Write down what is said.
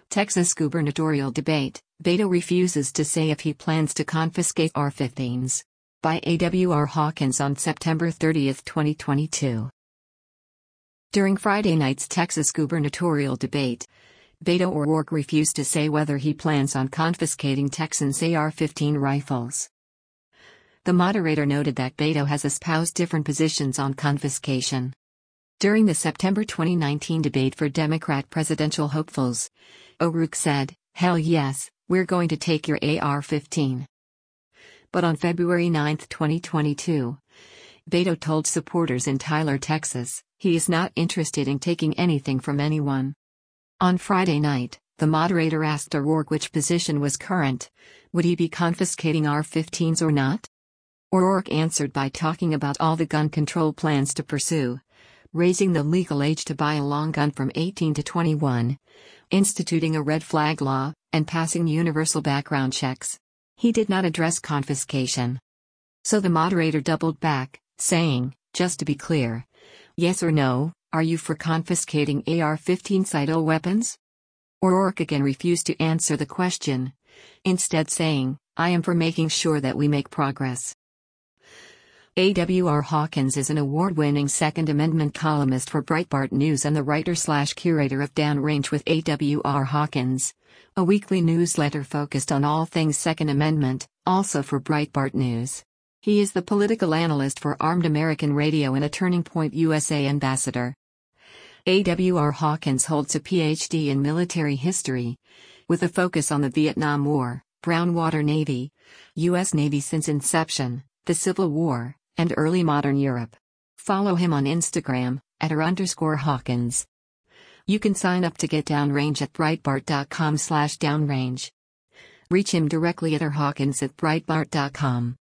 Texas gubernatorial debate, Beto refuses to say if he plans to confiscate AR-15s. By A.W.R. Hawkins on September 30, 2022. During Friday night's Texas gubernatorial debate, Beto O'Rourke refused to say whether he plans on confiscating Texans' AR-15 rifles. The moderator noted that Beto has espoused different positions on confiscation. During the September 2019 debate for Democrat presidential hopefuls, O'Rourke said, "Hell yes, we're going to take your AR-15." But on February 9, 2022, Beto told supporters in Tyler, Texas, he is not interested in taking anything from anyone. On Friday night, the moderator asked O'Rourke which position was current. Would he be confiscating AR-15s or not? O'Rourke answered by talking about all the gun control plans to pursue, raising the legal age to buy a long gun from 18 to 21, instituting a red flag law, and passing universal background checks. He did not address confiscation. So the moderator doubled back, saying, "Just to be clear, yes or no, are you for confiscating AR-15 Citadel weapons?" O'Rourke again refused to answer the question, instead saying, "I am for making sure that we make progress." A.W.R. Hawkins is an award-winning Second Amendment columnist for Breitbart News and the writer/curator of Downrange with A.W.R. Hawkins, a weekly newsletter focused on all things Second Amendment, also for Breitbart News. He is the political analyst for Armed American Radio and a Turning Point USA ambassador. A.W.R. Hawkins holds a Ph.D. in military history, with a focus on the Vietnam War, Brown Water Navy, U.S. Navy since inception, the Civil War, and early modern Europe. Follow him on Instagram, @r_Hawkins. You can sign up to get Downrange at Breitbart.com/downrange. Reach him directly at rhawkins@breitbart.com.